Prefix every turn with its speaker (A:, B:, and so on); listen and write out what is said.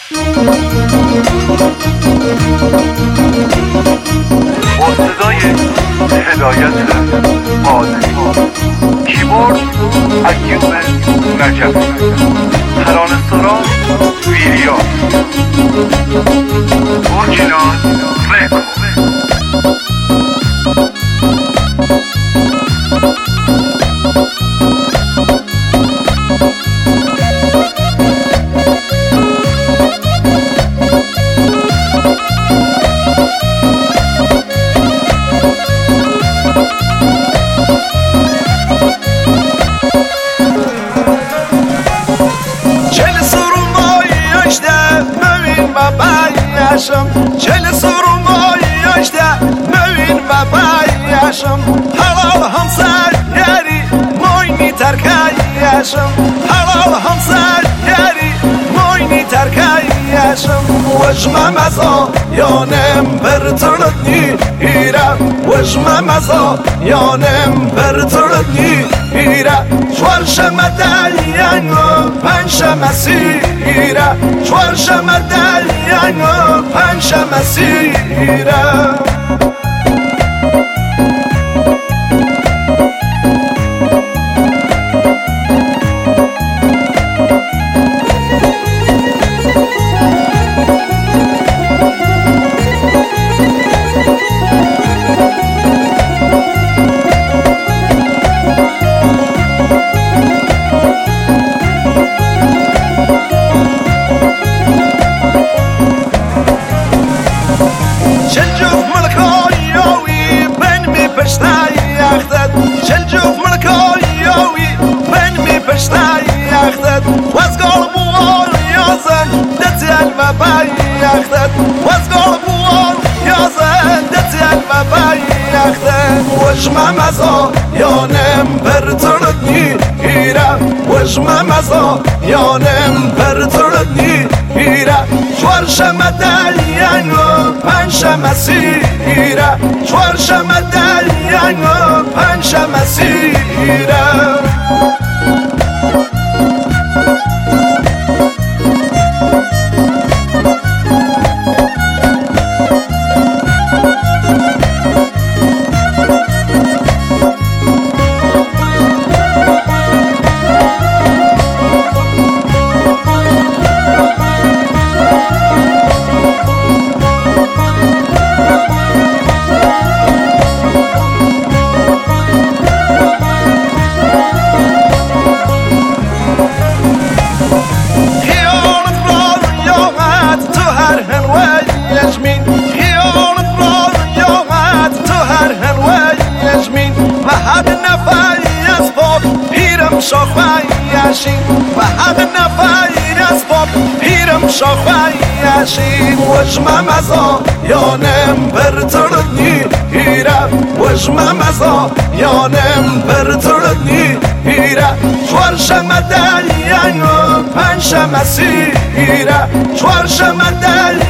A: با صدای هدایت قادری، کیبورد ایوب نجفی، ترانه سرا ویریا، اورجینال رکورد.
B: چل سرمای yaşta mövin ve bayyaşım halal hamsa yeri moyni terkay yaşım halal hamsa yeri moyni terkay yaşım vajma mazo yonem berturdni ira vajma mazo yonem berturdni ira çvarşama dalyango panşama sira çvarşama dalyango panşama sira. وجمع مزا یانم برتردنی ایرا وجمع مزا یانم برتردنی ایرا چوارشم دلیانو پنجشم سیرا چوارشم دلیانو پنجشم سیرا. شاخوایشی و حق نفیر از باب پیرم شاخوایشی وجمع مزا یانم برتردنی ایرا وجمع مزا یانم برتردنی ایرا چوارشم دلیانو پنجشم سیرا چوارشم دلیانو